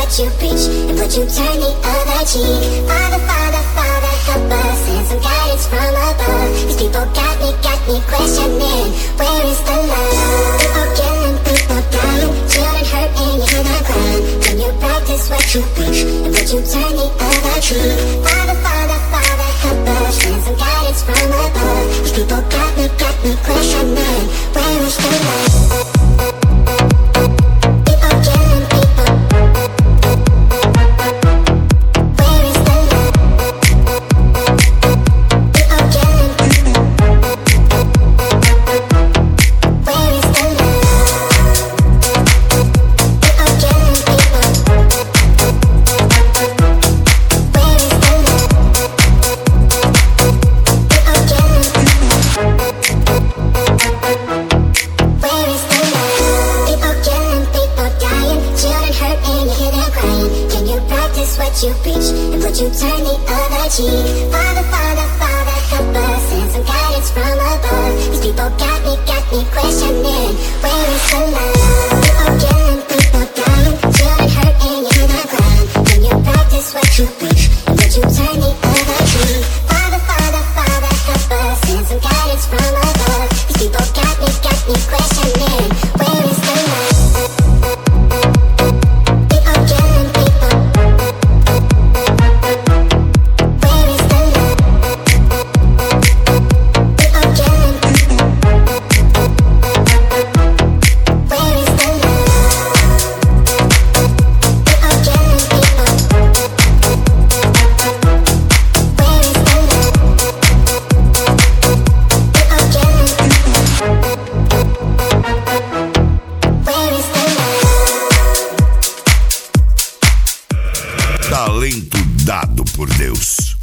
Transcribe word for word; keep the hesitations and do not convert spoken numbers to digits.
what you preach, and would you turn the other cheek? Father, Father, Father, help us, send some guidance from above. These people got me, got me questioning, where is the love? People killing, people dying, children hurt and you hear them crying. Can you practice what you preach, and would you turn the other cheek? Father, Father, Father, help us, send some guidance from above. These people got me, got me questioning, where is the love? You preach, and would you turn the other cheek? Father, Father, Father, help us, send some guidance from above. These people got me, got me questioning, where is the love? People killing, people dying, children hurt and you hear them crying. Can you practice what you preach, and would you turn the other cheek? Father, Father, Father, help us, send some guidance from above. These people got me, got me questioning, where is the love? Talento dado por Deus.